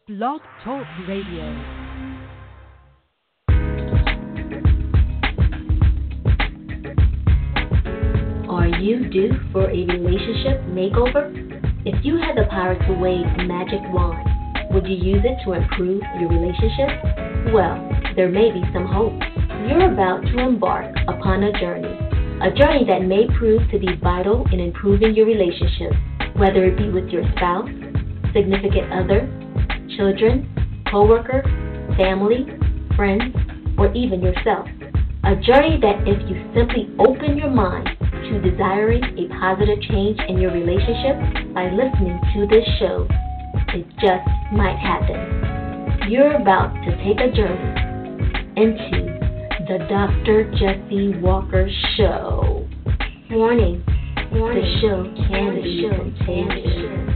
Blog Talk Radio. Are you due for a relationship makeover? If you had the power to wave a magic wand, would you use it to improve your relationship? Well, there may be some hope. You're about to embark upon a journey that may prove to be vital in improving your relationship, whether it be with your spouse, significant other, children, coworker, family, friends, or even yourself. A journey that if you simply open your mind to desiring a positive change in your relationship by listening to this show, it just might happen. You're about to take a journey into the Dr. Jesse Walker Show. Warning, the show can be contagious.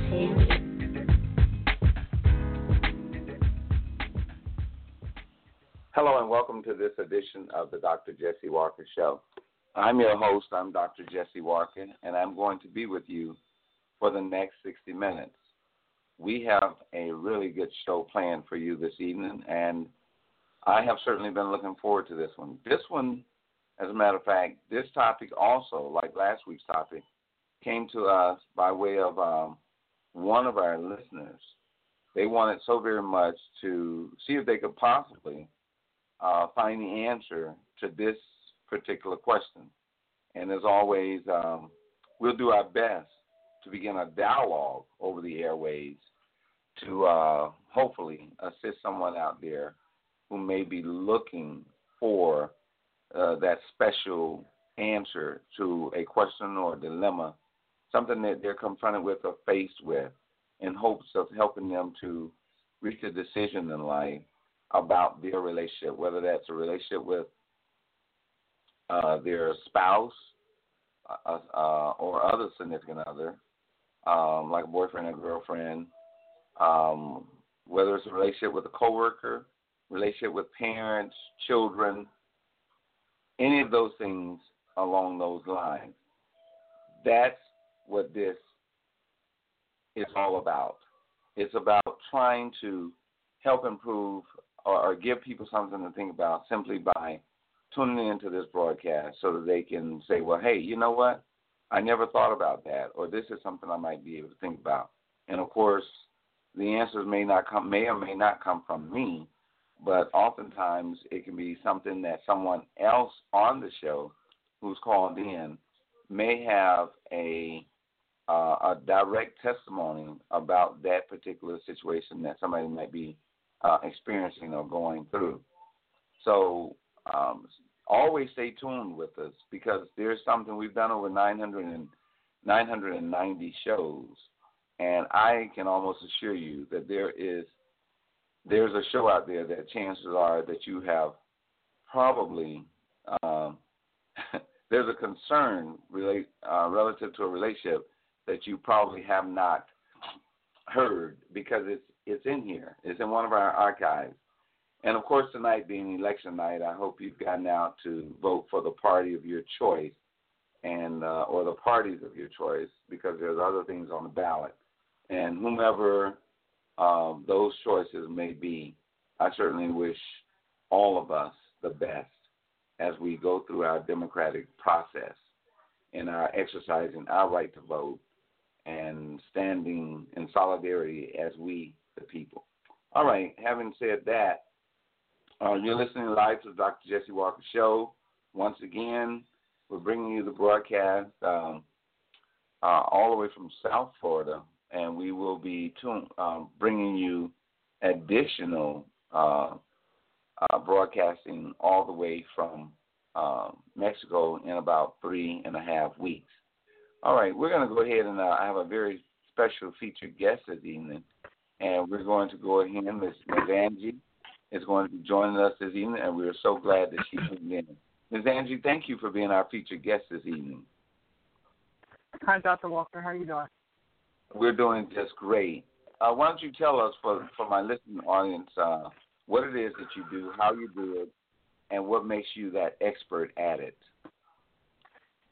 Hello and welcome to this edition of the Dr. Jesse Walker Show. I'm your host, I'm Dr. Jesse Walker, and I'm going to be with you for the next 60 minutes. We have a really good show planned for you this evening, and I have certainly been looking forward to this one. This one, as a matter of fact, this topic also, like last week's topic, came to us by way of one of our listeners. They wanted so very much to see if they could possibly find the answer to this particular question. And as always, we'll do our best to begin a dialogue over the airways to hopefully assist someone out there who may be looking for that special answer to a question or a dilemma, something that they're confronted with or faced with, in hopes of helping them to reach a decision in life about their relationship, whether that's a relationship with their spouse or other significant other, like a boyfriend or girlfriend, whether it's a relationship with a coworker, relationship with parents, children, any of those things along those lines. That's what this is all about. It's about trying to help improve or give people something to think about simply by tuning into this broadcast so that they can say, well, hey, you know what? I never thought about that, or this is something I might be able to think about. And, of course, the answers may or may not come from me, but oftentimes it can be something that someone else on the show who's called in may have a direct testimony about that particular situation that somebody might be experiencing or going through. So always stay tuned with us, because there's something we've done over 990 shows, and I can almost assure you that there's a show out there that chances are that you have probably there's a concern relative to a relationship that you probably have not heard, because it's in here. It's in one of our archives. And, of course, tonight being election night, I hope you've gotten out to vote for the party of your choice and or the parties of your choice, because there's other things on the ballot. And whomever those choices may be, I certainly wish all of us the best as we go through our democratic process and our exercising our right to vote and standing in solidarity as we, the people. All right, having said that, you're listening live to the Dr. Jesse Walker Show. Once again, we're bringing you the broadcast all the way from South Florida, and we will be bringing you additional broadcasting all the way from Mexico in about 3.5 weeks. All right, we're going to go ahead and I have a very special featured guest this evening, and we're going to go ahead and Ms. Angie is going to be joining us this evening, and we are so glad that she tuned in. Ms. Angie, thank you for being our featured guest this evening. Hi, Dr. Walker. How are you doing? We're doing just great. Why don't you tell us, for my listening audience, what it is that you do, how you do it, and what makes you that expert at it?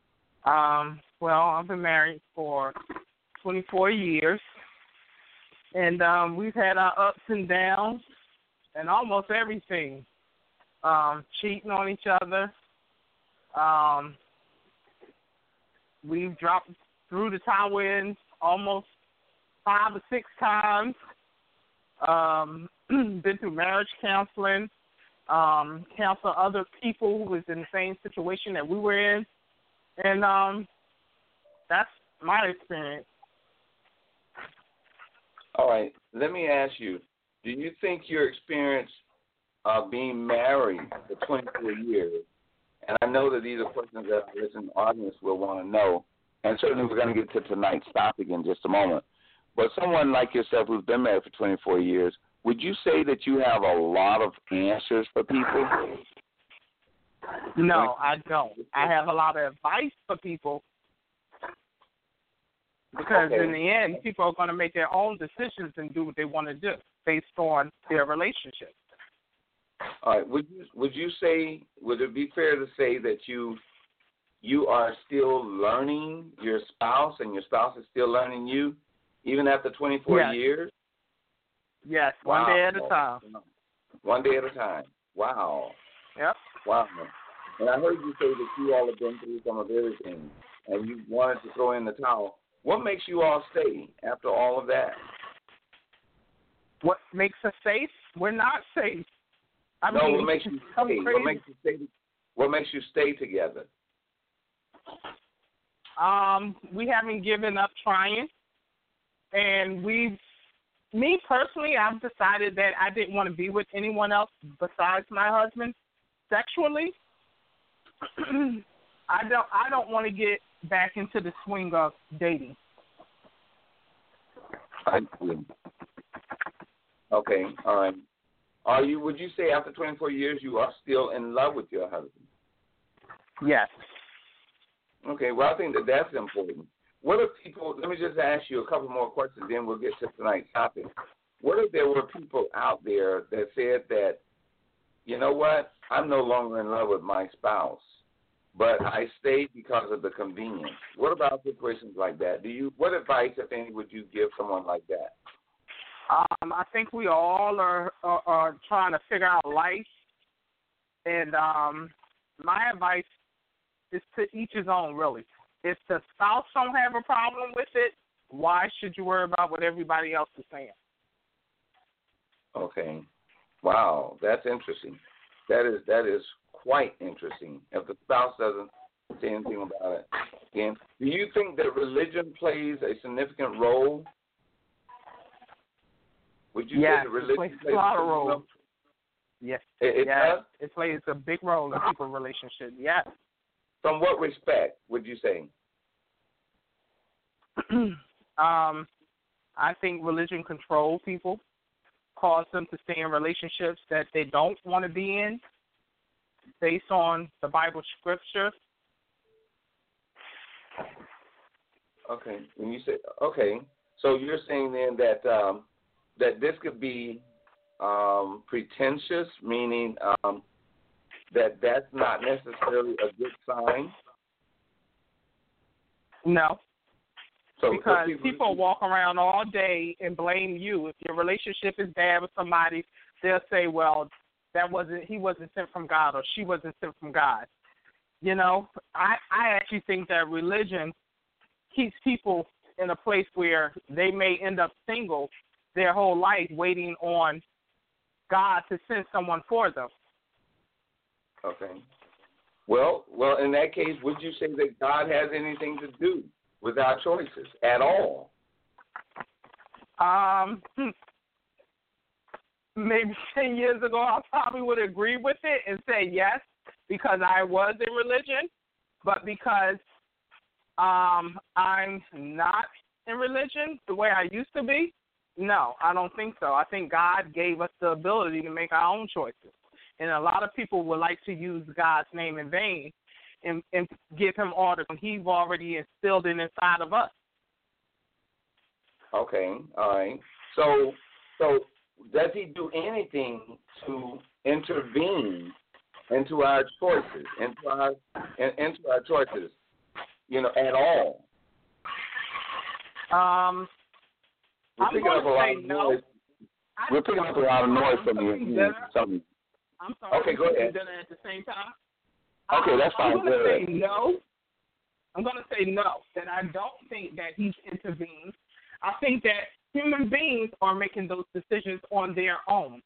Well, I've been married for 24 years, And we've had our ups and downs and almost everything. Cheating on each other. We've dropped through the towel in almost 5 or 6 times. Been through marriage counseling, counsel other people who was in the same situation that we were in. And that's my experience. All right. Let me ask you, do you think your experience of being married for 24 years, and I know that these are questions that our listening audience will want to know, and certainly we're going to get to tonight's topic in just a moment, but someone like yourself who's been married for 24 years, would you say that you have a lot of answers for people? No, I don't. I have a lot of advice for people because in the end, people are going to make their own decisions and do what they want to do based on their relationship. All right. Would you say, would it be fair to say that you are still learning your spouse and your spouse is still learning you even after 24 years? Yes, wow. One day at a time. One day at a time. Wow. Yep. Wow. And I heard you say that you all have been through some of everything and you wanted to throw in the towel. What makes you all stay after all of that? What makes us safe? We're not safe. What makes you stay? What makes you stay together? We haven't given up trying, and me personally, I've decided that I didn't want to be with anyone else besides my husband sexually. I don't want to get back into the swing of dating. I see. Okay, all right. Would you say after 24 years you are still in love with your husband? Yes. Okay, well, I think that's important. What if people, let me just ask you a couple more questions, then we'll get to tonight's topic. What if there were people out there that said that, you know what, I'm no longer in love with my spouse, but I stayed because of the convenience? What about situations like that? What advice, if any, would you give someone like that? I think we all are trying to figure out life, and my advice is to each his own, really. If the spouse don't have a problem with it, why should you worry about what everybody else is saying? Okay. Wow, that's interesting. That is quite interesting. If the spouse doesn't say anything about it. Again, do you think that religion plays a significant role? Would you say that religion plays a lot of role? Yes. It does? It plays a big role in people's relationships. Yes. From what respect would you say? I think religion controls people, cause them to stay in relationships that they don't want to be in based on the Bible scripture. Okay. When you say, okay, so you're saying then that that this could be pretentious, meaning that that's not necessarily a good sign? No. So because people walk around all day and blame you. If your relationship is bad with somebody, they'll say, well, he wasn't sent from God or she wasn't sent from God. You know, I actually think that religion keeps people in a place where they may end up single their whole life waiting on God to send someone for them. Okay. Well, in that case, would you say that God has anything to do with our choices at all? Maybe 10 years ago, I probably would agree with it and say yes, because I was in religion. But because I'm not in religion the way I used to be, no, I don't think so. I think God gave us the ability to make our own choices. And a lot of people would like to use God's name in vain and give him orders when he's already instilled it inside of us. Okay, all right. So does he do anything to intervene into our choices, into our choices, you know, at all? We're picking up a lot of noise. We're picking up a lot of noise from you. I'm sorry. Okay, go ahead. Dinner at the same time. Okay, that's fine. I'm going to say no. I'm going to say no, that I don't think that he's intervened. I think that human beings are making those decisions on their own.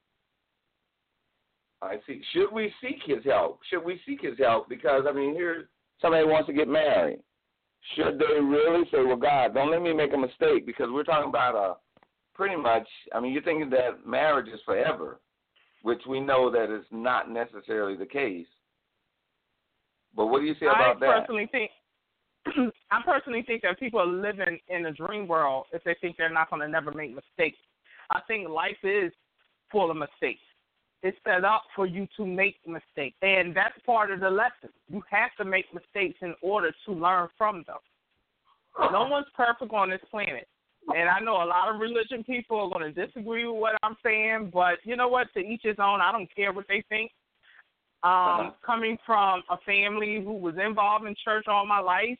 I see. Should we seek his help? Because, I mean, here somebody wants to get married. Should they really say, well, God, don't let me make a mistake? Because we're talking about pretty much, I mean, you're thinking that marriage is forever, which we know that is not necessarily the case. But what do you say about that? I personally think that people are living in a dream world if they think they're not going to never make mistakes. I think life is full of mistakes. It's set up for you to make mistakes, and that's part of the lesson. You have to make mistakes in order to learn from them. No one's perfect on this planet, and I know a lot of religion people are going to disagree with what I'm saying, but you know what? To each his own. I don't care what they think. Coming from a family who was involved in church all my life,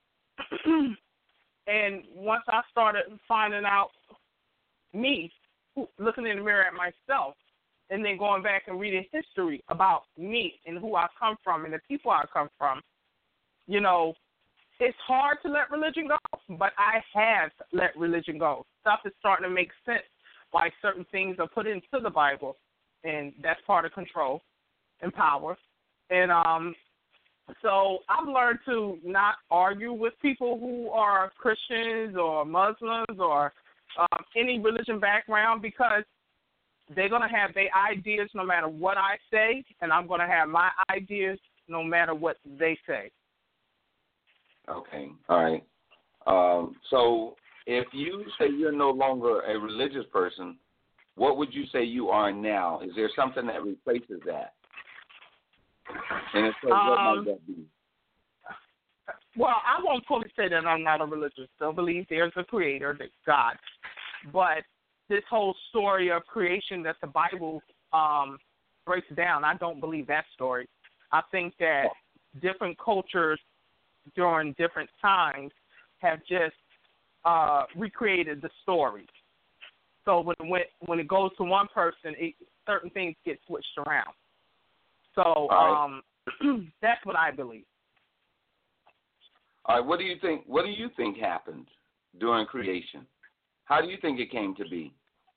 and once I started finding out me, looking in the mirror at myself, and then going back and reading history about me and who I come from and the people I come from, you know, it's hard to let religion go, but I have let religion go. Stuff is starting to make sense why certain things are put into the Bible, and that's part of control and power. And so I've learned to not argue with people who are Christians or Muslims or any religion background, because they're going to have their ideas no matter what I say, and I'm going to have my ideas no matter what they say. Okay, all right. So if you say you're no longer a religious person, what would you say you are now? Is there something that replaces that? And if so, what might that be? Well, I won't fully say that I'm not a religious. I believe there's a creator, that's God. But this whole story of creation that the Bible breaks down, I don't believe that story. I think that different cultures during different times have just recreated the story. So when it goes to one person, certain things get switched around. So that's what I believe. All right. What do you think happened during creation? How do you think it came to be?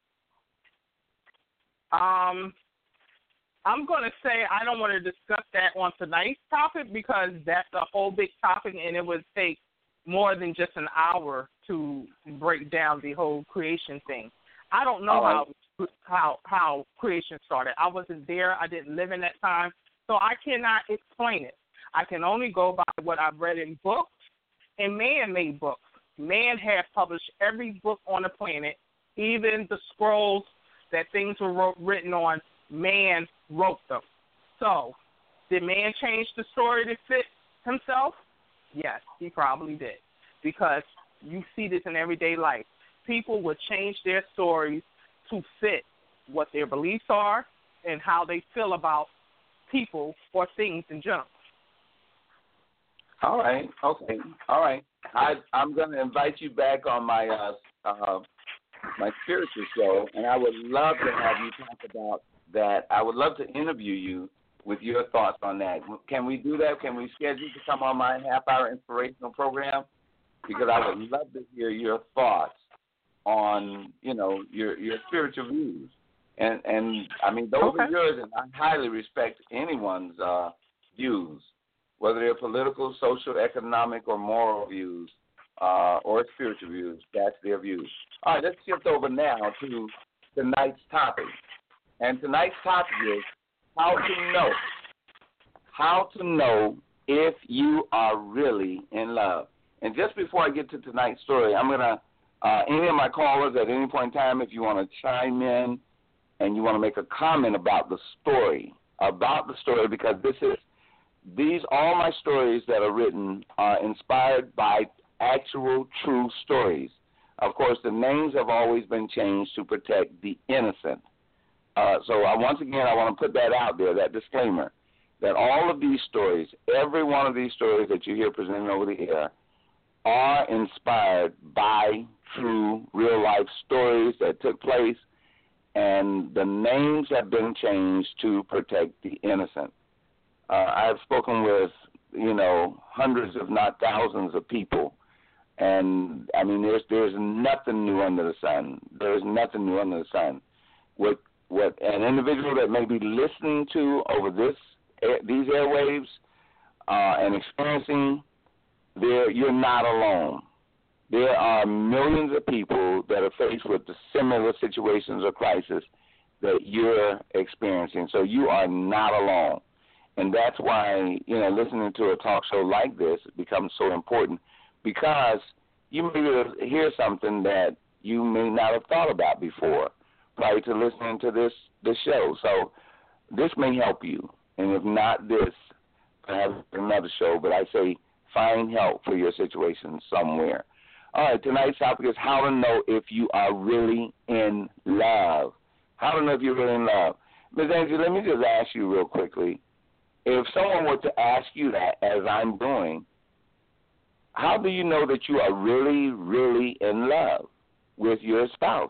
I'm going to say I don't want to discuss that on tonight's topic, because that's a whole big topic, and it would take more than just an hour to break down the whole creation thing. I don't know how creation started. I wasn't there. I didn't live in that time, so I cannot explain it. I can only go by what I've read in books and man-made books. Man has published every book on the planet, even the scrolls that things were written on. Man wrote them. So, did man change the story to fit himself? Yes, he probably did, because you see this in everyday life. People would change their stories to fit what their beliefs are and how they feel about people or things in general. All right. Okay. All right. I'm going to invite you back on my my spiritual show, and I would love to have you talk about that. I would love to interview you with your thoughts on that. Can we do that? Can we schedule to come on my half-hour inspirational program? Because I would love to hear your thoughts on, your spiritual views. And I mean, those are yours, and I highly respect anyone's views, whether they're political, social, economic, or moral views, or spiritual views. That's their views. All right, let's shift over now to tonight's topic. And tonight's topic is how to know if you are really in love. And just before I get to tonight's story, I'm going to, any of my callers at any point in time, if you want to chime in and you want to make a comment about the story, because all my stories that are written are inspired by actual true stories. Of course, the names have always been changed to protect the innocent. So once again, I want to put that out there, that disclaimer, that all of these stories, every one of these stories that you hear presented over the air, are inspired by true real-life stories that took place, and the names have been changed to protect the innocent. I've spoken with, hundreds, if not thousands of people, and, I mean, there's nothing new under the sun. There's nothing new under the sun. What an individual that may be listening to over these airwaves and experiencing, you're not alone. There are millions of people that are faced with the similar situations or crisis that you're experiencing. So you are not alone. And that's why, listening to a talk show like this becomes so important, because you may hear something that you may not have thought about before prior to listening to this show. So this may help you. And if not this, perhaps another show, but I say find help for your situation somewhere. All right, tonight's topic is how to know if you are really in love. How to know if you're really in love. Ms. Angie, let me just ask you real quickly. If someone were to ask you that, as I'm doing, how do you know that you are really, really in love with your spouse?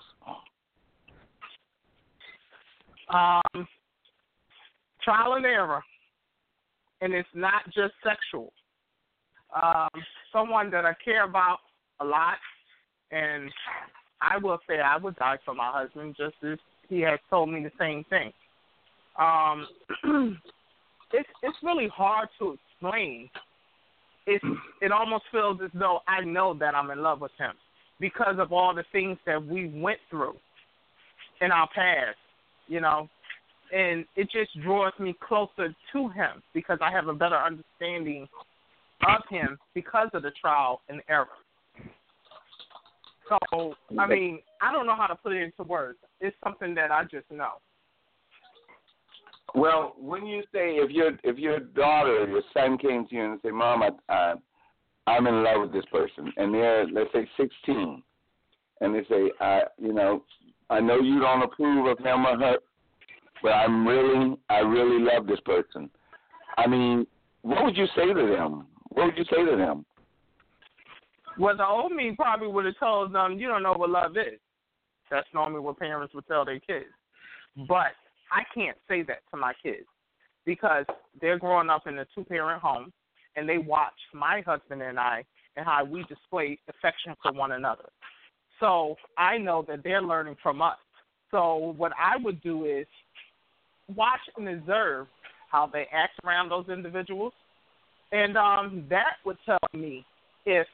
Trial and error. And it's not just sexual. Someone that I care about a lot, and I will say I would die for my husband, just as he has told me the same thing. It's really hard to explain. It almost feels as though I know that I'm in love with him because of all the things that we went through in our past, and it just draws me closer to him because I have a better understanding of him because of the trial and error. So, I mean, I don't know how to put it into words. It's something that I just know. Well, when you say if your daughter or your son came to you and say, "Mom, I'm in love with this person," and they're, let's say, 16, and they say, I know you don't approve of him or her, but I really love this person. I mean, what would you say to them? What would you say to them? Well, the old me probably would have told them, you don't know what love is. That's normally what parents would tell their kids. But I can't say that to my kids because they're growing up in a two-parent home, and they watch my husband and I and how we display affection for one another. So I know that they're learning from us. So what I would do is watch and observe how they act around those individuals, and that would tell me if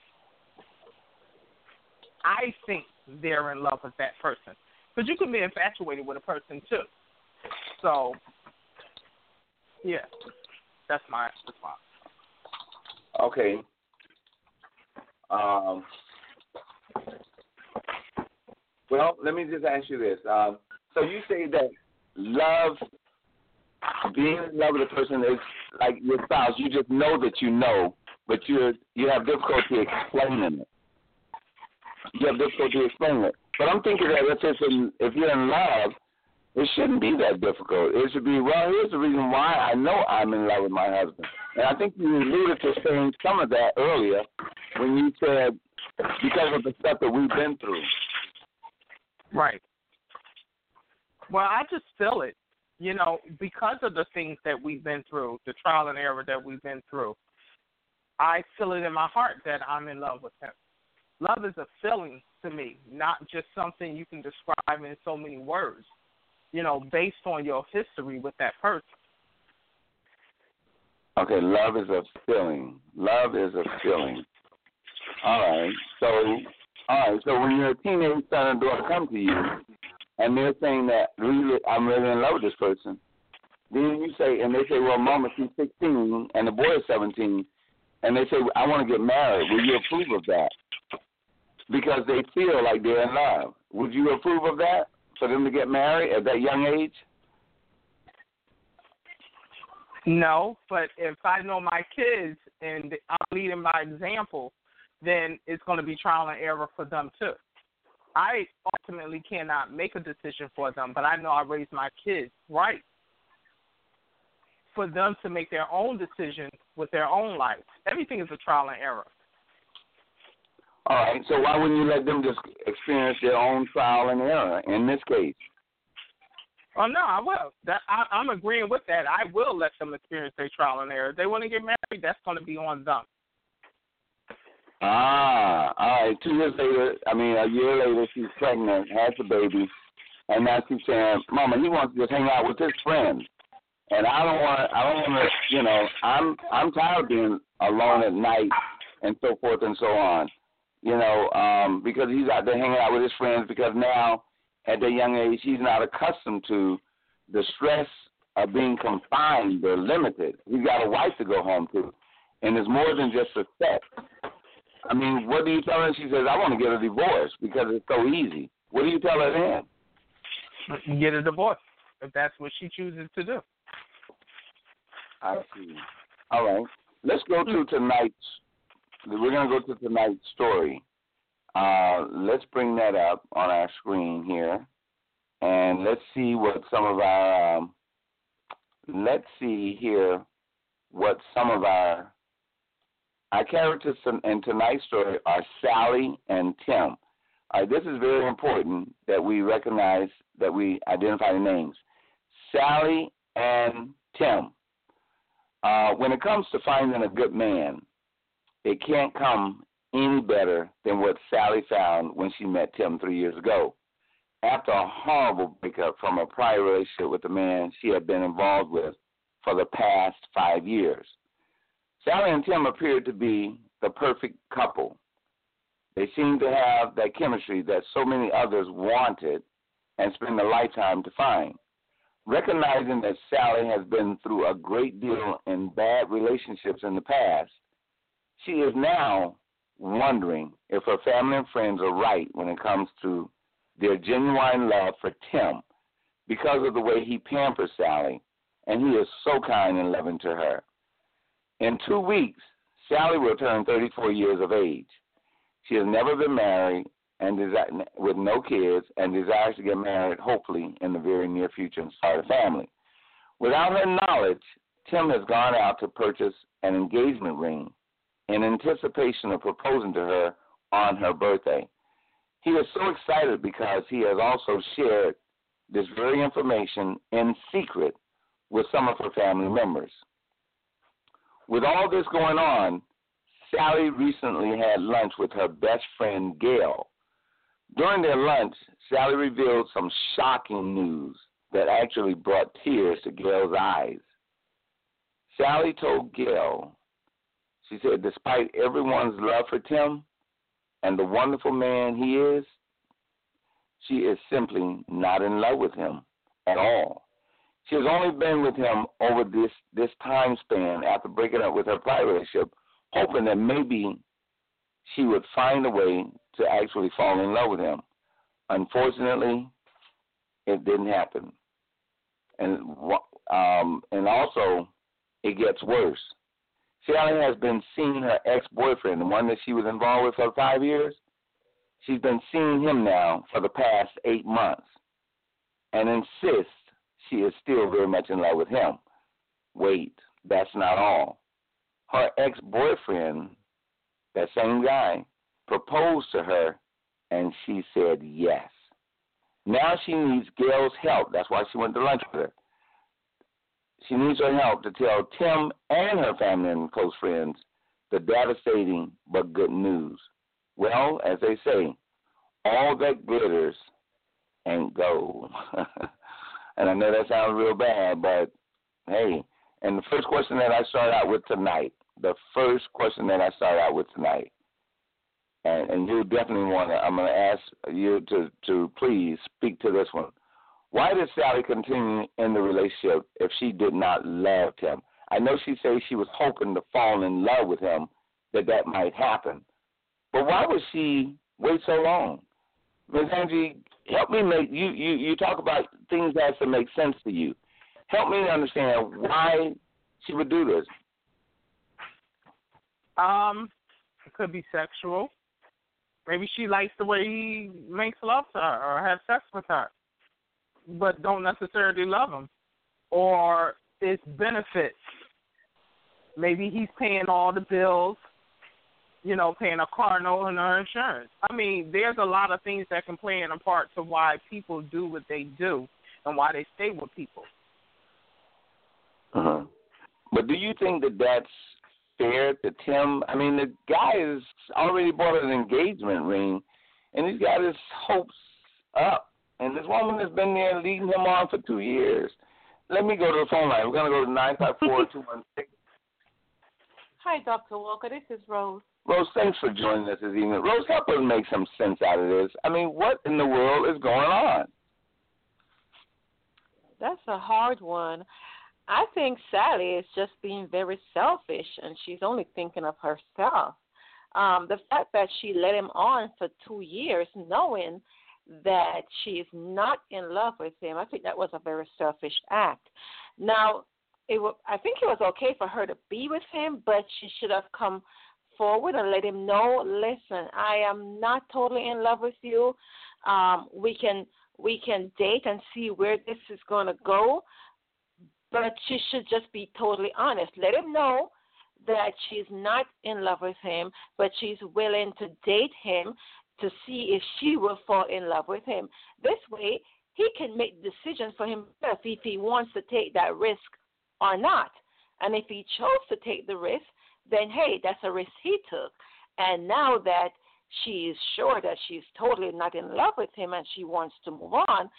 I think they're in love with that person. Because you can be infatuated with a person, too. So, yeah, that's my response. Okay. Well, let me just ask you this. So you say that love, being in love with a person is like your spouse. You just know that you know, but you have difficulty explaining it. You have difficulty explaining it. But I'm thinking that if you're in love, it shouldn't be that difficult. It should be, well, here's the reason why I know I'm in love with my husband. And I think you alluded to saying some of that earlier when you said because of the stuff that we've been through. Right. Well, I just feel it, because of the things that we've been through, the trial and error that we've been through. I feel it in my heart that I'm in love with him. Love is a feeling to me, not just something you can describe in so many words, based on your history with that person. Okay, love is a feeling. Love is a feeling. All right. So when your teenage son and daughter come to you and they're saying that I'm really in love with this person, then you say, and they say, well, Mama, she's 16 and the boy is 17, and they say, I want to get married. Will you approve of that? Because they feel like they're in love. Would you approve of that, for them to get married at that young age? No, but if I know my kids and I'm leading by example, then it's going to be trial and error for them too. I ultimately cannot make a decision for them, but I know I raised my kids right for them to make their own decision with their own life. Everything is a trial and error. All right, so why wouldn't you let them just experience their own trial and error in this case? Oh, no, I will. I'm agreeing with that. I will let them experience their trial and error. If they want to get married, that's going to be on them. All right. 2 years later, a year later, she's pregnant, has a baby, and now she's saying, Mama, he wants to just hang out with his friends. And I don't want to, I'm tired of being alone at night and so forth and so on, because he's out there hanging out with his friends because now at that young age he's not accustomed to the stress of being confined or limited. He's got a wife to go home to, and it's more than just a set. What do you tell her? She says, I want to get a divorce because it's so easy. What do you tell her then? Get a divorce if that's what she chooses to do. I see. All right. Let's go to tonight's. We're going to go to tonight's story. Let's bring that up on our screen here, and let's see what some of our. Let's see here what some of our characters in tonight's story are Sally and Tim. This is very important that we recognize, that we identify the names. Sally and Tim. When it comes to finding a good man, it can't come any better than what Sally found when she met Tim 3 years ago. After a horrible breakup from a prior relationship with a man she had been involved with for the past 5 years, Sally and Tim appeared to be the perfect couple. They seemed to have that chemistry that so many others wanted and spent a lifetime to find. Recognizing that Sally has been through a great deal in bad relationships in the past, she is now wondering if her family and friends are right when it comes to their genuine love for Tim because of the way he pampers Sally, and he is so kind and loving to her. In 2 weeks, Sally will turn 34 years of age. She has never been married and with no kids, and desires to get married, hopefully, in the very near future and start a family. Without her knowledge, Tim has gone out to purchase an engagement ring in anticipation of proposing to her on her birthday. He is so excited because he has also shared this very information in secret with some of her family members. With all this going on, Sally recently had lunch with her best friend, Gail. During their lunch, Sally revealed some shocking news that actually brought tears to Gail's eyes. Sally told Gail, she said, despite everyone's love for Tim and the wonderful man he is, she is simply not in love with him at all. She has only been with him over this time span after breaking up with her prior relationship, hoping that maybe she would find a way to actually fall in love with him. Unfortunately, it didn't happen. And also, it gets worse. Sally has been seeing her ex-boyfriend, the one that she was involved with for 5 years. She's been seeing him now for the past 8 months and insists she is still very much in love with him. Wait, that's not all. Her ex-boyfriend, that same guy, proposed to her, and she said yes. Now she needs Gail's help. That's why she went to lunch with her. She needs her help to tell Tim and her family and close friends the devastating but good news. Well, as they say, all that glitters ain't gold. And I know that sounds real bad, but hey, and the first question that I start out with tonight, and you definitely want to, I'm going to ask you to please speak to this one. Why did Sally continue in the relationship if she did not love him? I know she said she was hoping to fall in love with him, that might happen. But why would she wait so long? Ms. Angie, help me you talk about things that have to make sense to you. Help me understand why she would do this. It could be sexual. Maybe she likes the way he makes love to her or has sex with her, but don't necessarily love him. Or it's benefits. Maybe he's paying all the bills paying a car note and her insurance. I mean, there's a lot of things that can play in a part to why people do what they do and why they stay with people. Uh-huh. But do you think that that's fair to Tim? I mean, the guy has already bought an engagement ring, and he's got his hopes up. And this woman has been there leading him on for 2 years. Let me go to the phone line. We're going to go to 954-216. Hi, Dr. Walker. This is Rose. Rose, thanks for joining us this evening. Rose, help us make some sense out of this. I mean, what in the world is going on? That's a hard one. I think Sally is just being very selfish, and she's only thinking of herself. The fact that she let him on for 2 years knowing that she is not in love with him, I think that was a very selfish act. Now, I think it was okay for her to be with him, but she should have come forward and let him know, listen, I am not totally in love with you. We can date and see where this is going to go, but she should just be totally honest. Let him know that she's not in love with him, but she's willing to date him to see if she will fall in love with him. This way, he can make decisions for himself if he wants to take that risk or not. And if he chose to take the risk, then, hey, that's a risk he took. And now that she is sure that she's totally not in love with him and she wants to move on,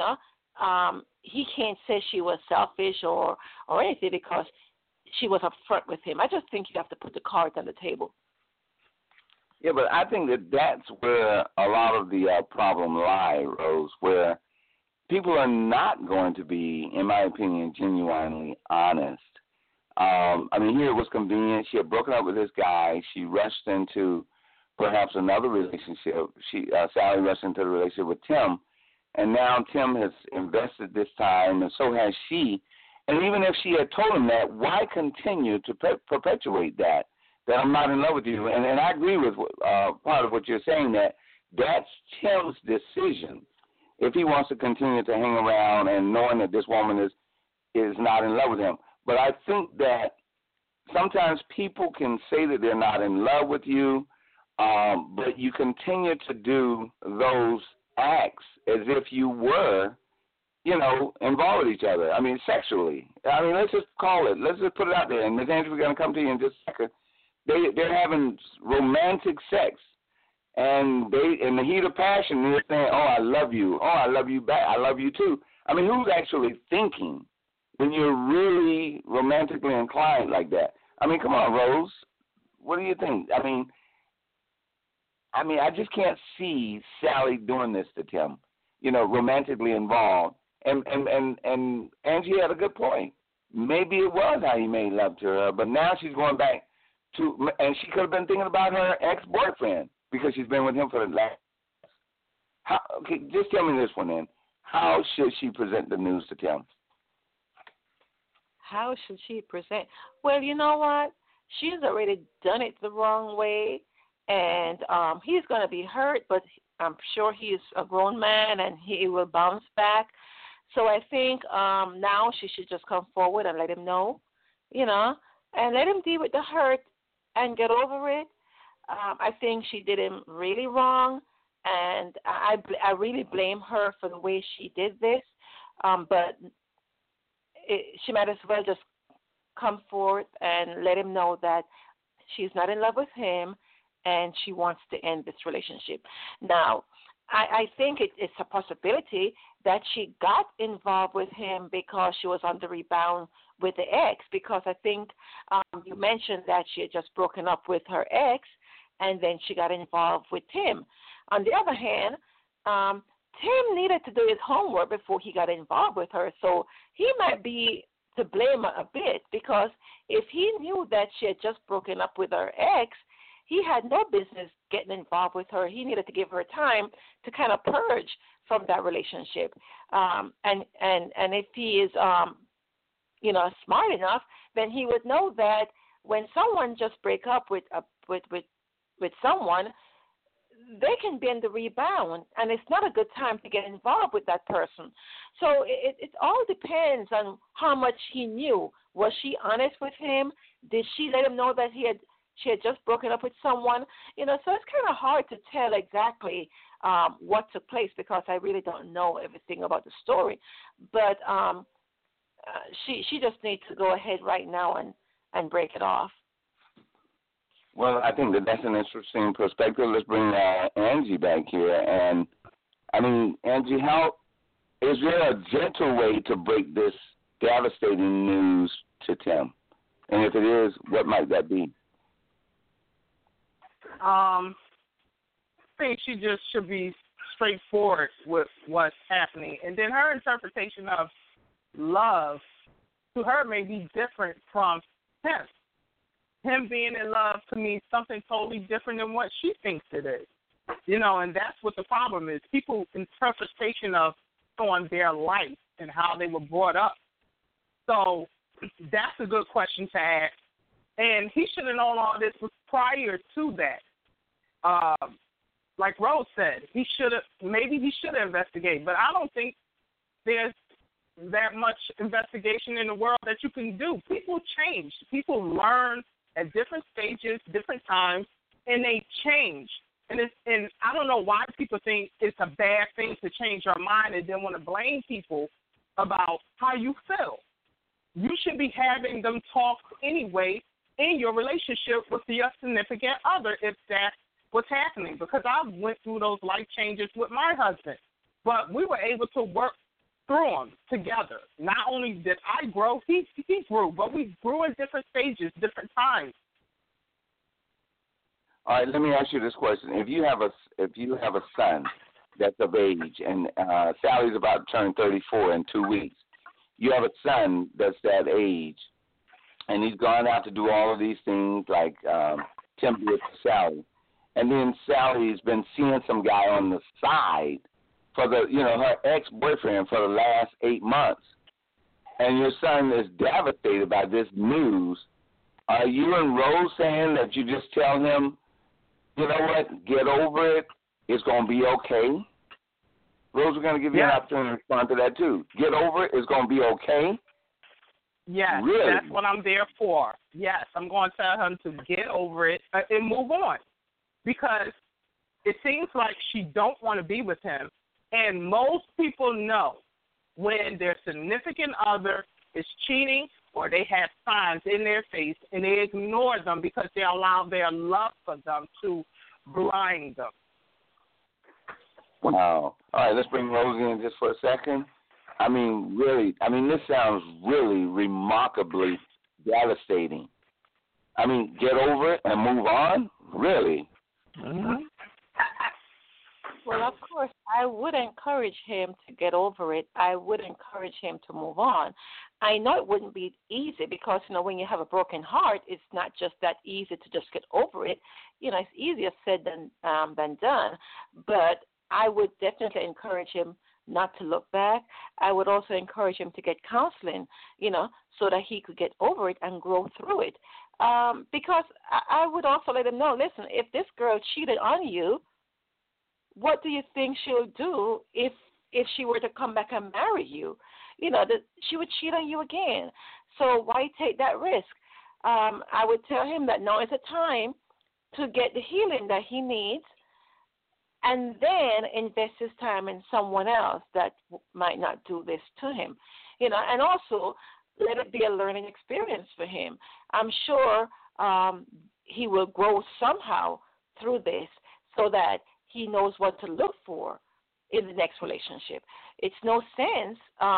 he can't say she was selfish or anything because she was upfront with him. I just think you have to put the cards on the table. Yeah, but I think that's where a lot of the problem lies, Rose, where people are not going to be, in my opinion, genuinely honest. I mean, here it was convenient. She had broken up with this guy. She rushed into perhaps another relationship. Sally rushed into the relationship with Tim, and now Tim has invested this time, and so has she. And even if she had told him that, why continue to perpetuate that I'm not in love with you? And I agree with part of what you're saying, that's Tim's decision. If he wants to continue to hang around and knowing that this woman is not in love with him. But I think that sometimes people can say that they're not in love with you, but you continue to do those acts as if you were, involved with each other. I mean, sexually. I mean, let's just call it. Let's just put it out there. And Ms. Andrews, we're going to come to you in just a second. They're having romantic sex. And they, in the heat of passion, they're saying, oh, I love you. Oh, I love you back. I love you too. I mean, who's actually thinking when you're really romantically inclined like that? I mean, come on, Rose. What do you think? I mean, I just can't see Sally doing this to Tim, romantically involved. And Angie had a good point. Maybe it was how he made love to her, but now she's going back to, and she could have been thinking about her ex-boyfriend because she's been with him for the last. Okay, just tell me this one then. How should she present the news to Tim? How should she present? Well, you know what? She's already done it the wrong way, and he's going to be hurt, but I'm sure he's a grown man and he will bounce back. So I think now she should just come forward and let him know, and let him deal with the hurt and get over it. I think she did him really wrong, and I really blame her for the way she did this. But she might as well just come forth and let him know that she's not in love with him and she wants to end this relationship. Now, I think it's a possibility that she got involved with him because she was on the rebound with the ex, because I think you mentioned that she had just broken up with her ex and then she got involved with Tim. On the other hand, Tim needed to do his homework before he got involved with her, so he might be to blame a bit, because if he knew that she had just broken up with her ex, he had no business getting involved with her. He needed to give her time to kind of purge from that relationship. And if he is, smart enough, then he would know that when someone just break up with someone, they can be in the rebound, and it's not a good time to get involved with that person. So it all depends on how much he knew. Was she honest with him? Did she let him know that she had just broken up with someone, so it's kind of hard to tell exactly what took place because I really don't know everything about the story. But she just needs to go ahead right now and break it off. Well, I think that's an interesting perspective. Let's bring Angie back here. And, Angie, how is there a gentle way to break this devastating news to Tim? And if it is, what might that be? I think she just should be straightforward with what's happening. And then her interpretation of love to her may be different from him. Him being in love to me is something totally different than what she thinks it is. And that's what the problem is. People's interpretation of on their life and how they were brought up. So that's a good question to ask. And he should have known all this was prior to that. Like Rose said, he should have investigated. But I don't think there's that much investigation in the world that you can do. People change. People learn at different stages, different times, and they change. And I don't know why people think it's a bad thing to change your mind and then want to blame people about how you feel. You should be having them talk anyway in your relationship with your significant other if that's what's happening. Because I went through those life changes with my husband, but we were able to work through them together. Not only did I grow, he grew, but we grew in different stages, different times. All right, let me ask you this question: If you have a son that's of age, and Sally's about to turn 34 in 2 weeks, you have a son that's that age, and he's gone out to do all of these things like Tim did to Sally, and then Sally's been seeing some guy on the side for her ex-boyfriend for the last 8 months, and your son is devastated by this news. Are you and Rose saying that you just tell him, you know what, get over it, it's going to be okay? Rose, we're going to give you an opportunity to respond to that too. Get over it, it's going to be okay? Yes, really? That's what I'm there for. Yes, I'm going to tell him to get over it and move on. Because it seems like she don't want to be with him. And most people know when their significant other is cheating or they have signs in their face and they ignore them because they allow their love for them to blind them. Wow. All right, let's bring Rose in just for a second. This sounds really remarkably devastating. Get over it and move on? Really? Mm-hmm. Well, of course, I would encourage him to get over it. I would encourage him to move on. I know it wouldn't be easy because, when you have a broken heart, it's not just that easy to just get over it. It's easier said than done. But I would definitely encourage him not to look back. I would also encourage him to get counseling, so that he could get over it and grow through it. Because I would also let him know, listen, if this girl cheated on you, what do you think she'll do if she were to come back and marry you? She would cheat on you again. So why take that risk? I would tell him that now is the time to get the healing that he needs and then invest his time in someone else that might not do this to him. And also let it be a learning experience for him. I'm sure he will grow somehow through this so that he knows what to look for in the next relationship. It's no sense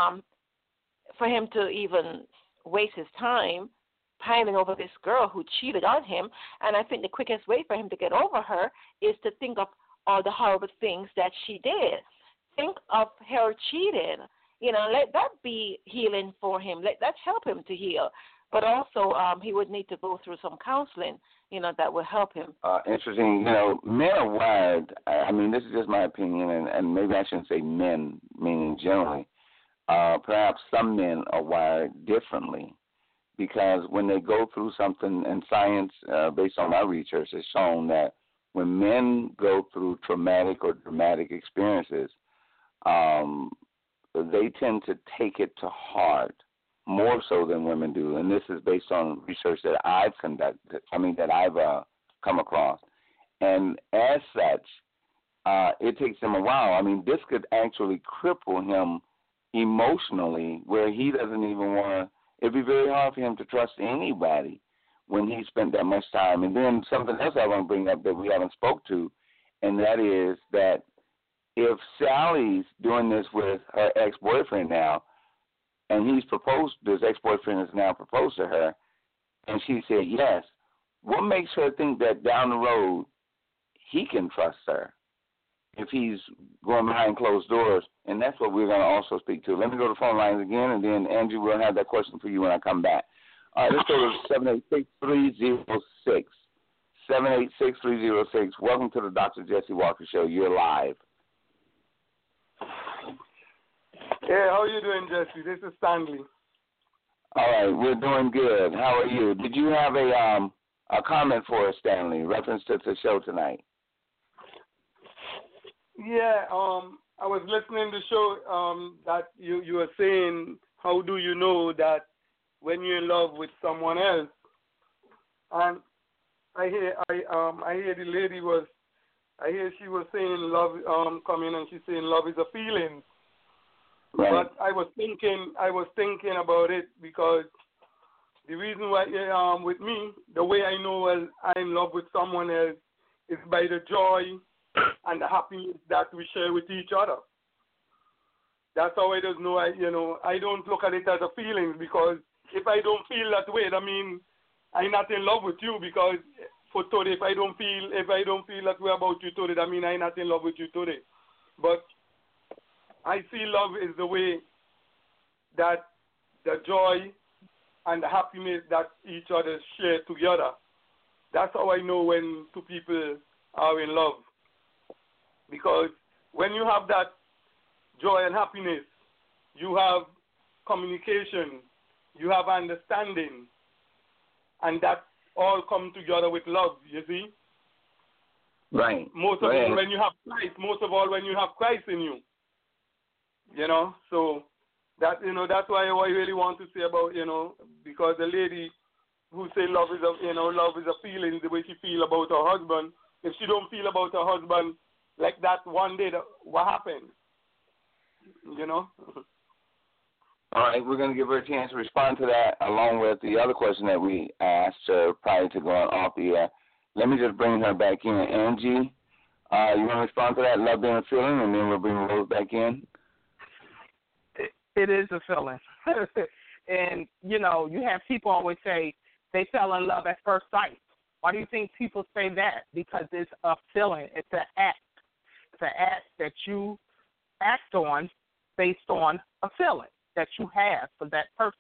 for him to even waste his time pining over this girl who cheated on him. And I think the quickest way for him to get over her is to think of all the horrible things that she did. Think of her cheating. Let that be healing for him. Let that help him to heal. But also he would need to go through some counseling, that will help him. Interesting. Men are wired. This is just my opinion, and maybe I shouldn't say men, meaning generally. Perhaps some men are wired differently because when they go through something, and science, based on my research, has shown that when men go through traumatic or dramatic experiences, they tend to take it to heart more so than women do, and this is based on research that I've conducted. That I've come across, and as such, it takes him a while. This could actually cripple him emotionally, where he doesn't even want to. It'd be very hard for him to trust anybody when he spent that much time. And then something else I want to bring up that we haven't spoke to, and that is that if Sally's doing this with her ex-boyfriend now, and this ex-boyfriend has now proposed to her, and she said yes, what makes her think that down the road he can trust her if he's going behind closed doors? And that's what we're going to also speak to. Let me go to the phone lines again, and then, Angie, we'll have that question for you when I come back. All right, let's go to 786-306. 786-306. Welcome to the Dr. Jesse Walker Show. You're live. Hey, how are you doing, Jesse? This is Stanley. All right, we're doing good. How are you? Did you have a comment for us, Stanley, reference to the show tonight? Yeah, I was listening to the show that you were saying, how do you know that when you're in love with someone else? And I hear the lady she was saying love coming, and she's saying love is a feeling. Right. But I was thinking about it, because the reason why with me, the way I know I'm in love with someone else is by the joy and the happiness that we share with each other. That's how I just know. I don't look at it as a feeling, because if I don't feel that way, that means I'm not in love with you. Because for today, if I don't feel that way about you today, that means I'm not in love with you today. But I see love is the way that the joy and the happiness that each other share together. That's how I know when two people are in love. Because when you have that joy and happiness, you have communication, you have understanding, and that all come together with love, you see? Right. Most of all when you have Christ in you. So that that's why I really want to say about because the lady who say love is a feeling, the way she feel about her husband. If she don't feel about her husband like that one day, what happened? All right, we're going to give her a chance to respond to that, along with the other question that we asked her prior to going off the air. Let me just bring her back in. Angie, you want to respond to that, love being a feeling, and then we'll bring Rose back in? It is a feeling. And, you have people always say they fell in love at first sight. Why do you think people say that? Because it's a feeling. It's an act. It's an act that you act on based on a feeling that you have for that person.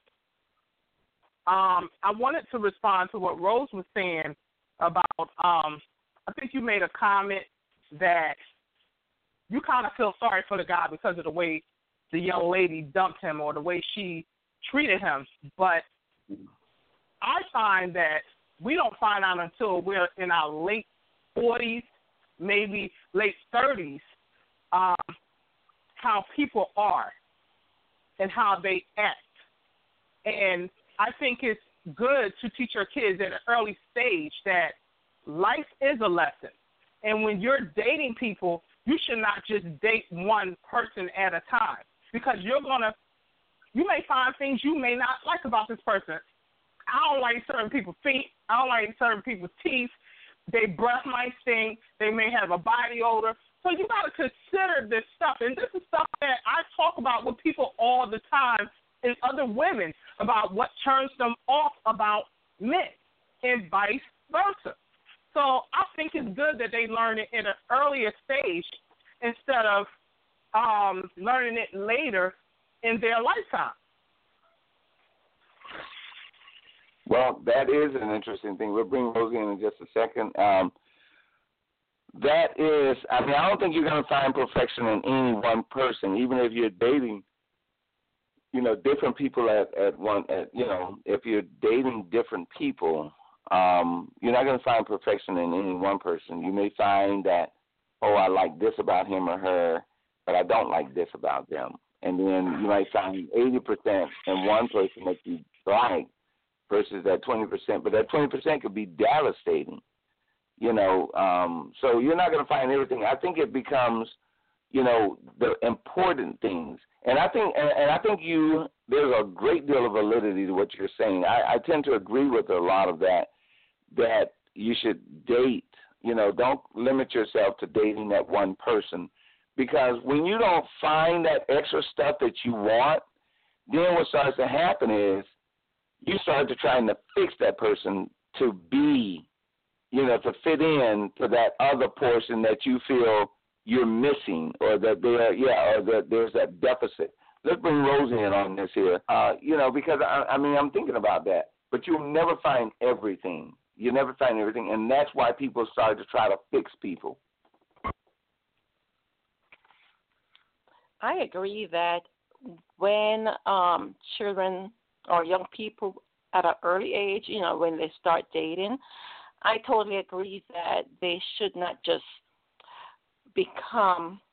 I wanted to respond to what Rose was saying about, I think you made a comment that you kind of feel sorry for the guy because of the way the young lady dumped him or the way she treated him. But I find that we don't find out until we're in our late 40s, maybe late 30s, how people are and how they act. And I think it's good to teach your kids at an early stage that life is a lesson. And when you're dating people, you should not just date one person at a time, because you may find things you may not like about this person. I don't like certain people's feet. I don't like certain people's teeth. Their breath might stink. They may have a body odor. So you got to consider this stuff. And this is stuff that I talk about with people all the time and other women about what turns them off about men and vice versa. So I think it's good that they learn it at an earlier stage instead of learning it later in their lifetime. Well, that is an interesting thing. We'll bring Rosie in just a second. That is, I don't think you're going to find perfection in any one person, even if you're dating, different people if you're dating different people, you're not going to find perfection in any one person. You may find that, I like this about him or her, but I don't like this about them. and then you might find 80% in one person that you like versus that 20%. But that 20% could be devastating, So you're not going to find everything. I think it becomes, the important things. And I think there's a great deal of validity to what you're saying. I tend to agree with a lot of that you should date. Don't limit yourself to dating that one person, because when you don't find that extra stuff that you want, then what starts to happen is you start to trying to fix that person to be, to fit in to that other portion that you feel you're missing, or that there's that deficit. Let's bring Rosie in on this here, because I'm thinking about that. But you'll never find everything. You never find everything, and that's why people start to try to fix people. I agree that when children or young people at an early age, when they start dating, I totally agree that they should not just become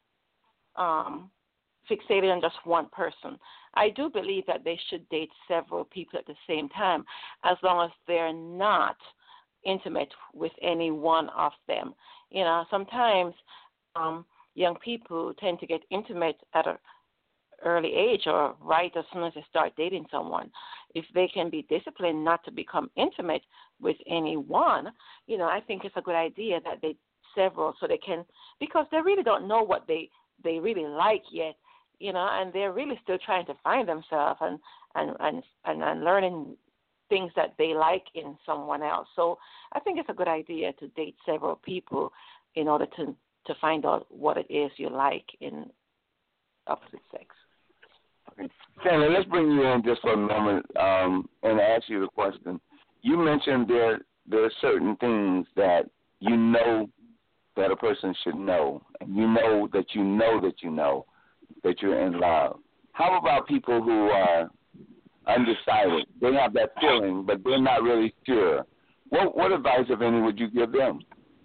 fixated on just one person. I do believe that they should date several people at the same time, as long as they're not intimate with any one of them. Sometimes young people tend to get intimate at an early age, or right as soon as they start dating someone. If they can be disciplined not to become intimate with anyone, I think it's a good idea that they several, so they can, because they really don't know what they really like yet, and they're really still trying to find themselves and learning things that they like in someone else. So I think it's a good idea to date several people in order to find out what it is you like in opposite sex. Shannon, let's bring you in just for a moment and ask you the question. You mentioned there are certain things that that a person should know, and that you're in love. How about people who are undecided? They have that feeling, but they're not really sure. What advice, if any, would you give them?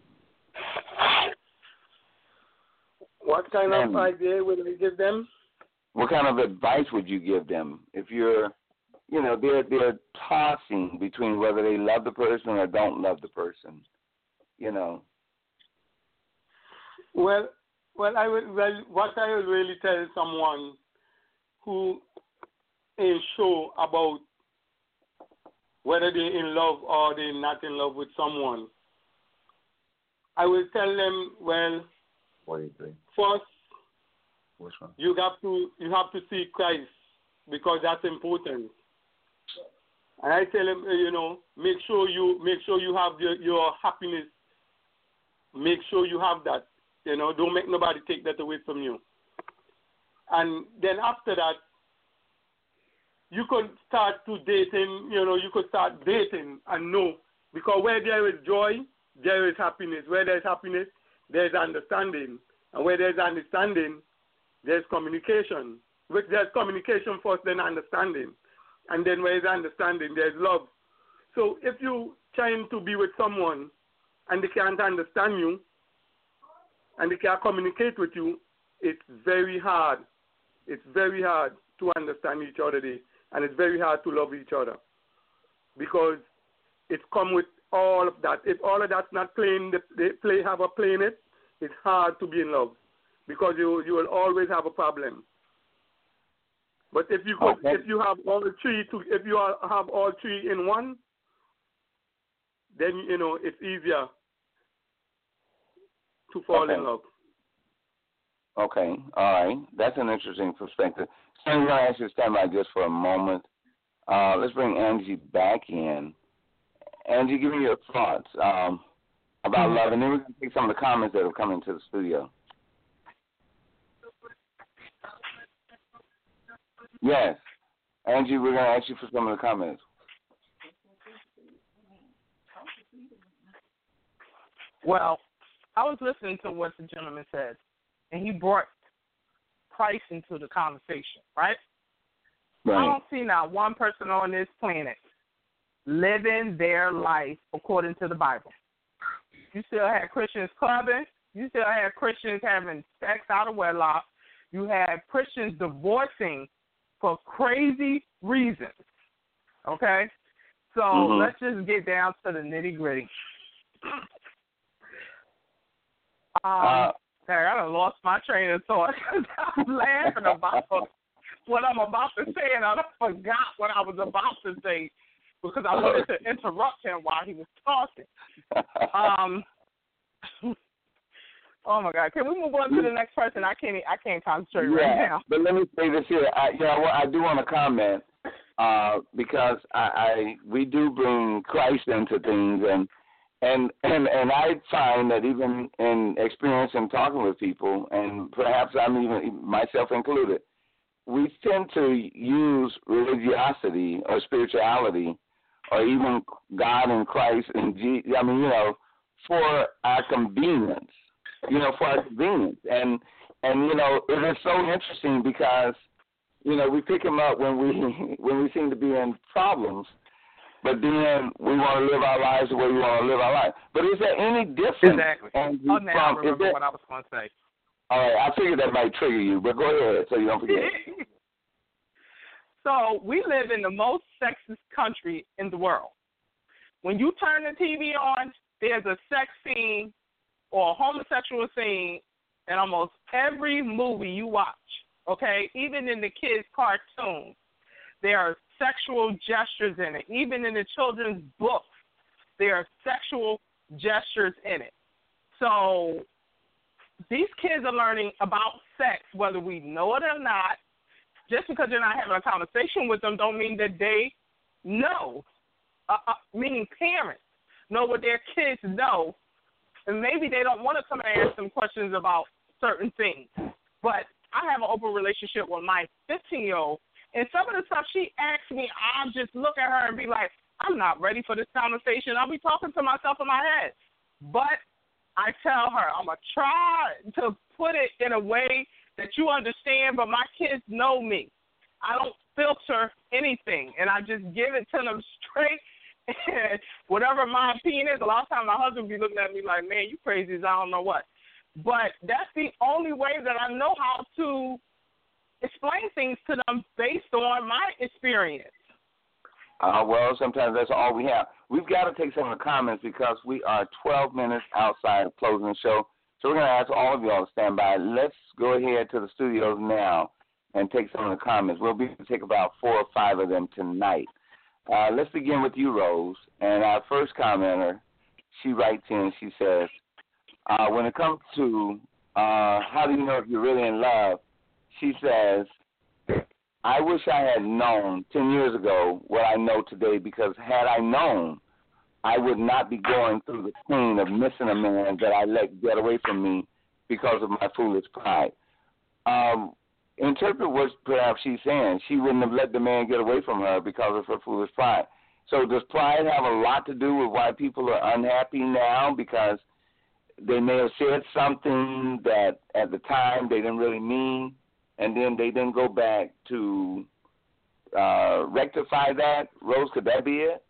What kind of idea would I give them? What kind of advice would you give them if you're, they're tossing between whether they love the person or don't love the person, Well, what I would really tell someone who ain't sure about whether they're in love or they're not in love with someone, I will tell them, well, first, you have to see Christ, because that's important. And I tell them, make sure you have your happiness. Make sure you have that. Don't make nobody take that away from you. And then after that, you could start to dating. You could start dating and know, because where there is joy, there is happiness. Where there is happiness, there is understanding. And where there is understanding, there's communication. There's communication first, then understanding. And then where there's understanding, there's love. So if you're trying to be with someone and they can't understand you and they can't communicate with you, it's very hard. It's very hard to understand each other, and it's very hard to love each other, because it's come with all of that. If all of that's not playing, have a play in it, it's hard to be in love, because you will always have a problem. But if you have all three in one, then it's easier to fall in love. Okay, all right. That's an interesting perspective. So I'm going to ask you to stand by just for a moment. Let's bring Angie back in. Angie, give me your thoughts about love, and then we're going to take some of the comments that have come into the studio. Yes. Angie, we're going to ask you for some of the comments. Well, I was listening to what the gentleman said, and he brought Christ into the conversation, right? Right. I don't see not one person on this planet living their life according to the Bible. You still have Christians clubbing. You still have Christians having sex out of wedlock. You had Christians divorcing for crazy reasons. Okay? So let's just get down to the nitty-gritty. I done lost my train of thought. I'm laughing about what I'm about to say, and I forgot what I was about to say because I wanted to interrupt him while he was talking. Oh my God! Can we move on to the next person? I can't concentrate right now. But let me say this here. I do want to comment because we do bring Christ into things, and I find that even in experience and talking with people, and perhaps I'm even myself included, we tend to use religiosity or spirituality or even God and Christ and for our convenience. For our convenience. And it is so interesting because, we pick them up when we seem to be in problems, but then we want to live our lives the way we want to live our life. But is there any difference? Exactly. Now I remember what I was going to say. All right, I figured that might trigger you, but go ahead so you don't forget. So we live in the most sexist country in the world. When you turn the TV on, there's a sex scene or a homosexual scene in almost every movie you watch, okay? Even in the kids' cartoons, there are sexual gestures in it. Even in the children's books, there are sexual gestures in it. So these kids are learning about sex, whether we know it or not. Just because you're not having a conversation with them don't mean that they know, meaning parents know what their kids know. And maybe they don't want to come and ask them questions about certain things. But I have an open relationship with my 15-year-old, and some of the stuff she asks me, I'll just look at her and be like, I'm not ready for this conversation. I'll be talking to myself in my head. But I tell her, I'm going to try to put it in a way that you understand, but my kids know me. I don't filter anything, and I just give it to them straight. And whatever my opinion is, a lot of times my husband be looking at me like, man, you crazy as I don't know what. But that's the only way that I know how to explain things to them based on my experience. Well, sometimes that's all we have. We've got to take some of the comments because we are 12 minutes outside of closing the show. So we're going to ask all of you all to stand by. Let's go ahead to the studios now and take some of the comments. We'll be able to take about 4 or 5 of them tonight. Let's begin with you, Rose. And our first commenter, she writes in, she says, when it comes to how do you know if you're really in love, she says, I wish I had known 10 years ago what I know today, because had I known, I would not be going through the pain of missing a man that I let get away from me because of my foolish pride. Interpret what perhaps she's saying. She wouldn't have let the man get away from her because of her foolish pride. So does pride have a lot to do with why people are unhappy now? Because they may have said something that at the time they didn't really mean, and then they didn't go back to rectify that. Rose, could that be it?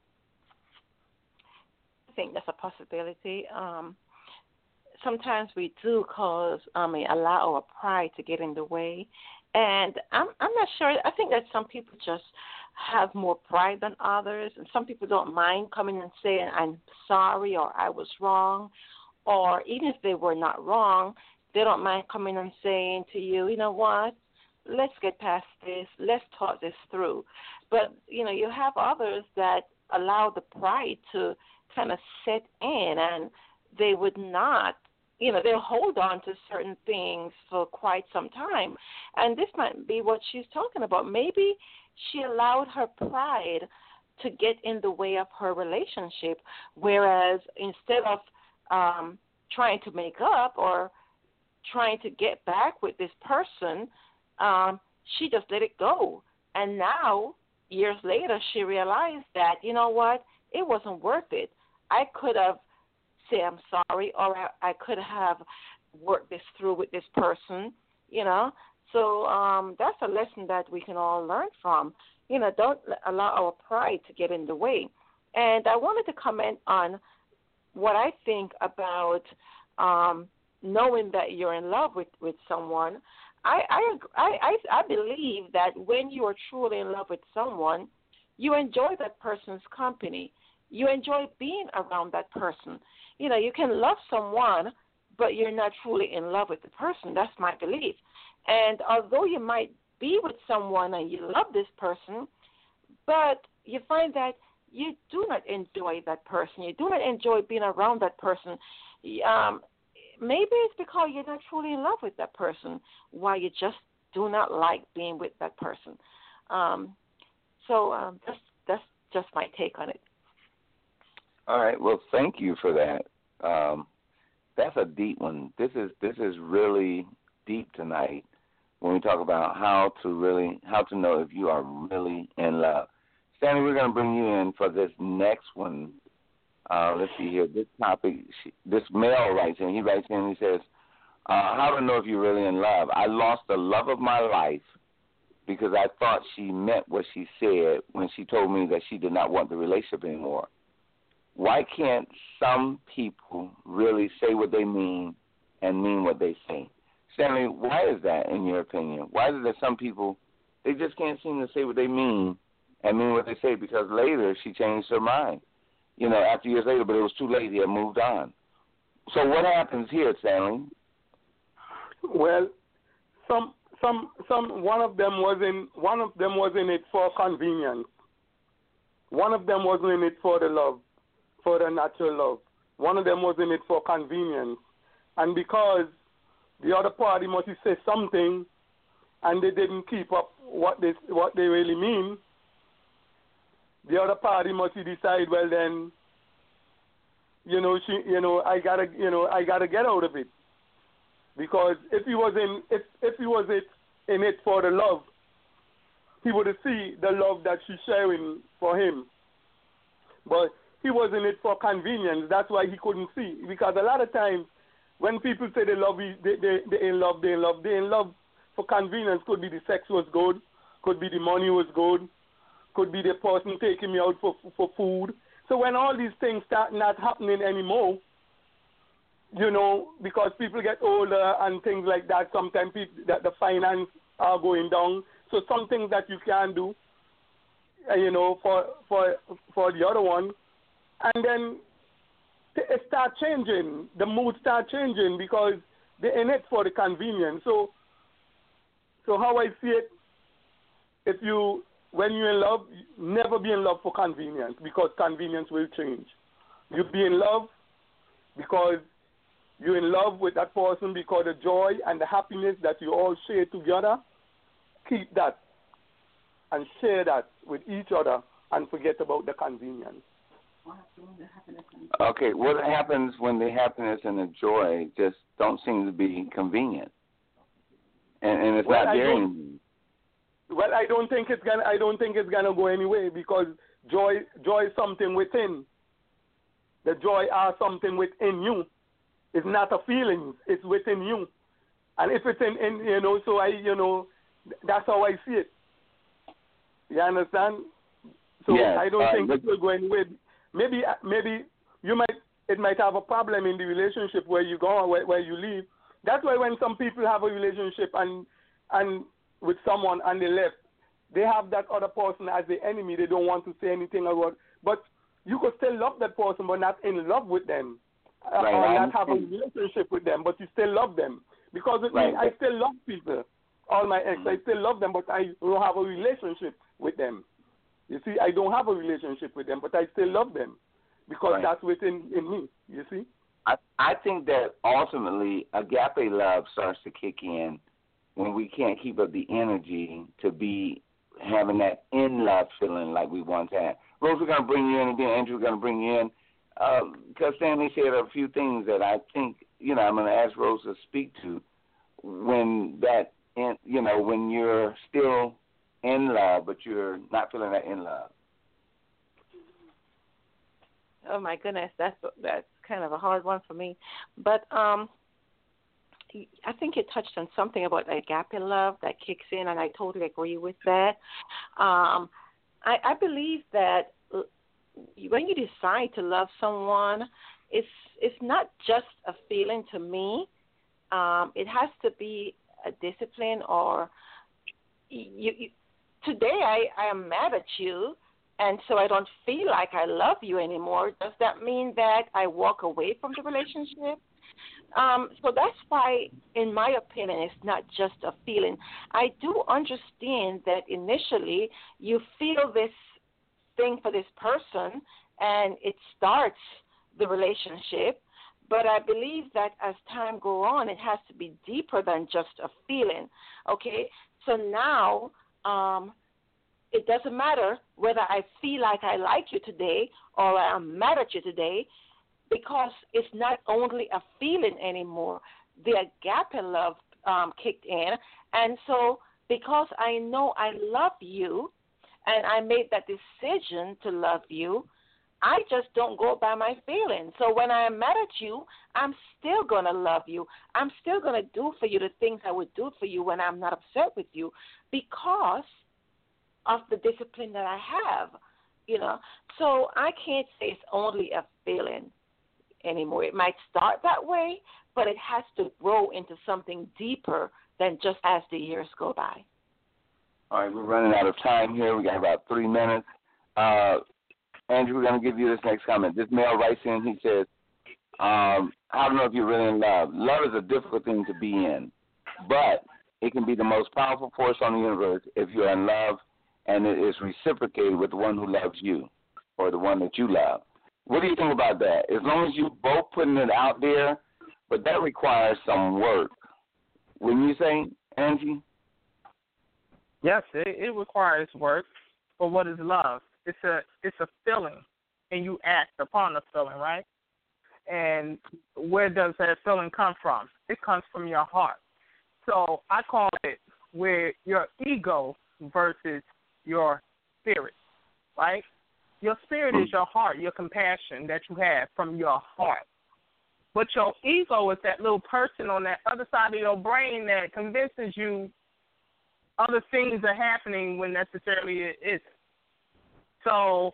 I think that's a possibility. Sometimes we do allow our pride to get in the way. And I'm not sure. I think that some people just have more pride than others. And some people don't mind coming and saying, I'm sorry, or I was wrong. Or even if they were not wrong, they don't mind coming and saying to you, you know what, let's get past this. Let's talk this through. But, you have others that allow the pride to kind of set in, and they would not, they'll hold on to certain things for quite some time. And this might be what she's talking about. Maybe she allowed her pride to get in the way of her relationship, whereas instead of trying to make up or trying to get back with this person, she just let it go. And now, years later, she realized that, you know what, it wasn't worth it. I could have said I'm sorry, or I could have worked this through with this person, So that's a lesson that we can all learn from. Don't allow our pride to get in the way. And I wanted to comment on what I think about knowing that you're in love with someone. I believe that when you are truly in love with someone, you enjoy that person's company. You enjoy being around that person. You know, you can love someone, but you're not truly in love with the person. That's my belief. And although you might be with someone and you love this person, but you find that you do not enjoy that person. You do not enjoy being around that person. Maybe it's because you're not truly in love with that person, why you just do not like being with that person. So that's just my take on it. All right. Well, thank you for that. That's a deep one. This is really deep tonight when we talk about how to know if you are really in love. Stanley, we're going to bring you in for this next one. Let's see here. This topic, this male writes in. He writes in and he says, how to know if you're really in love. I lost the love of my life because I thought she meant what she said when she told me that she did not want the relationship anymore. Why can't some people really say what they mean and mean what they say? Stanley, why is that in your opinion? Why is it that some people, they just can't seem to say what they mean and mean what they say because later she changed her mind? You know, after years later, but it was too late. He had moved on. So what happens here, Stanley? Well, one of them was in it for convenience. One of them wasn't in it for the love, for the natural love. One of them was in it for convenience, and because the other party must say something, and they didn't keep up what they really mean. The other party must decide, well then, I gotta get out of it. Because if he was in it for the love, he would see the love that she's sharing for him. But he was in it for convenience. That's why he couldn't see. Because a lot of times when people say they love, they in love for convenience. Could be the sex was good, could be the money was good, could be the person taking me out for food. So when all these things start not happening anymore, because people get older and things like that, sometimes that the finance are going down. So some things that you can do, for the other one, and then it start changing. The mood start changing because they're in it for the convenience. So how I see it, when you're in love, never be in love for convenience because convenience will change. You be in love because you're in love with that person because the joy and the happiness that you all share together, keep that and share that with each other and forget about the convenience. Okay, what happens when the happiness and the joy just don't seem to be convenient, and it's not there anymore? Well, I don't think it's gonna go anywhere because joy is something within. The joy are something within you. It's not a feeling. It's within you, and if it's in so that's how I see it. You understand? So yes, I don't think it will go anywhere. Maybe it might have a problem in the relationship where you go or where you leave. That's why when some people have a relationship and with someone and they left, they have that other person as the enemy. They don't want to say anything about. But you could still love that person, but not in love with them, or not have a relationship with them, but you still love them because with me, I still love people. All my ex, I still love them, but I don't have a relationship with them. You see, I don't have a relationship with them, but I still love them because that's within me, you see? I think that ultimately agape love starts to kick in when we can't keep up the energy to be having that in-love feeling like we once had. Rose, we're going to bring you in, and then Andrew, we're going to bring you in. Because Stanley said a few things that I think, I'm going to ask Rose to speak to when when you're still in love, but you're not feeling that in love. Oh my goodness, that's kind of a hard one for me. But I think you touched on something about agape love that kicks in, and I totally agree with that. I believe that when you decide to love someone, it's not just a feeling to me. It has to be a discipline, or today I am mad at you, and so I don't feel like I love you anymore. Does that mean that I walk away from the relationship? So that's why, in my opinion, it's not just a feeling. I do understand that initially you feel this thing for this person, and it starts the relationship. But I believe that as time goes on, it has to be deeper than just a feeling. Okay, so now it doesn't matter whether I feel like I like you today or I'm mad at you today, because it's not only a feeling anymore. The agape love kicked in, and so because I know I love you and I made that decision to love you, I just don't go by my feelings. So when I'm mad at you, I'm still going to love you. I'm still going to do for you the things I would do for you when I'm not upset with you, because of the discipline that I have, you know. So I can't say it's only a feeling anymore. It might start that way, but it has to grow into something deeper than just as the years go by. All right, we're running out of time here. We got about 3 minutes. Andrew, we're going to give you this next comment. This male writes in, he says, I don't know if you're really in love. Love is a difficult thing to be in, but it can be the most powerful force on the universe if you're in love and it is reciprocated with the one who loves you or the one that you love. What do you think about that? As long as you both putting it out there, but that requires some work. Wouldn't you say, Angie? Yes, it requires work. But what is love? It's a feeling, and you act upon the feeling, right? And where does that feeling come from? It comes from your heart. So I call it where your ego versus your spirit, right? Your spirit is your heart, your compassion that you have from your heart. But your ego is that little person on that other side of your brain that convinces you other things are happening when necessarily it isn't. So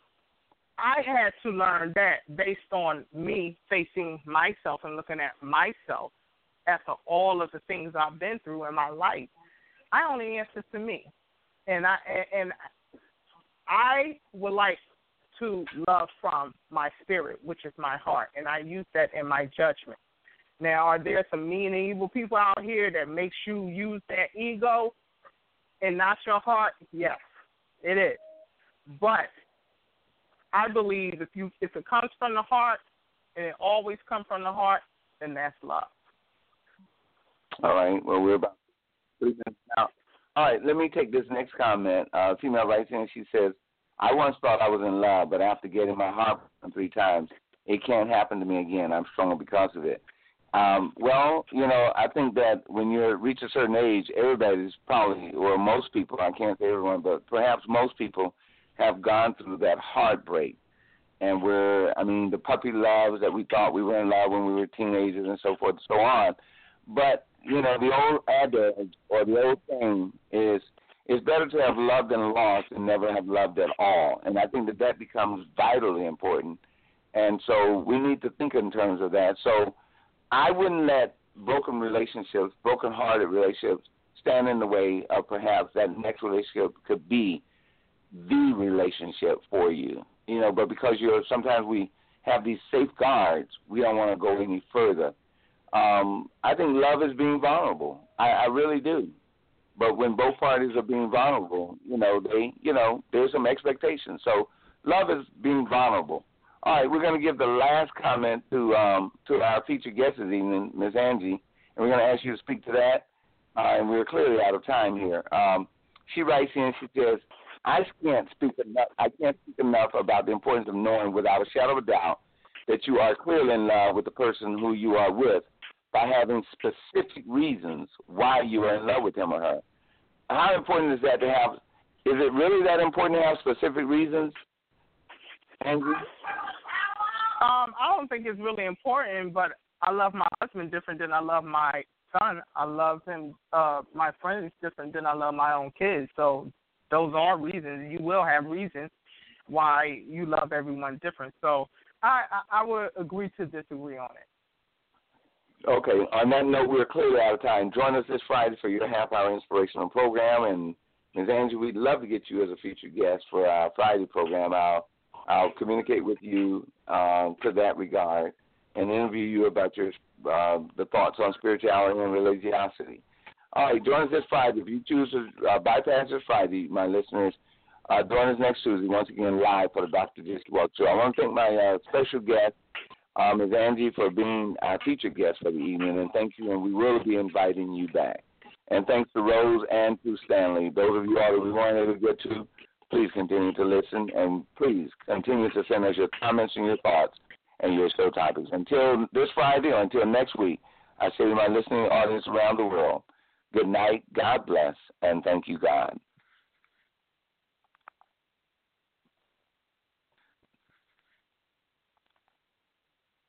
I had to learn that based on me facing myself and looking at myself after all of the things I've been through in my life. I only answer to me. And I would like to love from my spirit, which is my heart, and I use that in my judgment. Now, are there some mean and evil people out here that makes you use that ego and not your heart? Yes, it is. But I believe if it comes from the heart, and it always comes from the heart, then that's love. All right. Well, we're about 3 minutes out. All right. Let me take this next comment. Female writes in. She says, I once thought I was in love, but after getting my heart broken 3 times, it can't happen to me again. I'm stronger because of it. Well, you know, I think that when you reach a certain age, everybody's probably, or most people, I can't say everyone, but perhaps most people have gone through that heartbreak. And the puppy loves that we thought we were in love when we were teenagers and so forth and so on. But, you know, the old adage or the old saying is, it's better to have loved and lost than never have loved at all. And I think that becomes vitally important. And so we need to think in terms of that. So I wouldn't let broken-hearted relationships stand in the way of perhaps that next relationship could be the relationship for you. You know, but because sometimes we have these safeguards, we don't want to go any further. I think love is being vulnerable. I really do. But when both parties are being vulnerable, there's some expectations. So love is being vulnerable. All right, we're going to give the last comment to our featured guest this evening, Ms. Angie, and we're going to ask you to speak to that. And we're clearly out of time here. She writes in, she says, I can't speak enough about the importance of knowing without a shadow of a doubt that you are clearly in love with the person who you are with by having specific reasons why you are in love with him or her. How important is that to have? Is it really that important to have specific reasons, Andrew? I don't think it's really important, but I love my husband different than I love my son. I love him, my friends different than I love my own kids. So those are reasons. You will have reasons why you love everyone different. So I would agree to disagree on it. Okay, on that note, we're clearly out of time. Join us this Friday for your half-hour inspirational program. And, Ms. Angie, we'd love to get you as a featured guest for our Friday program. I'll communicate with you to that regard and interview you about your the thoughts on spirituality and religiosity. All right, join us this Friday. If you choose to bypass this Friday, my listeners, join us next Tuesday, once again, live for the Dr. Jesse Walker Show. I want to thank my special guest, Ms. Angie, for being our featured guest for the evening, and thank you, and we will be inviting you back. And thanks to Rose and to Stanley. Those of you all that we weren't able to get to, please continue to listen, and please continue to send us your comments and your thoughts and your show topics. Until this Friday or until next week, I say to my listening audience around the world, good night, God bless, and thank you, God.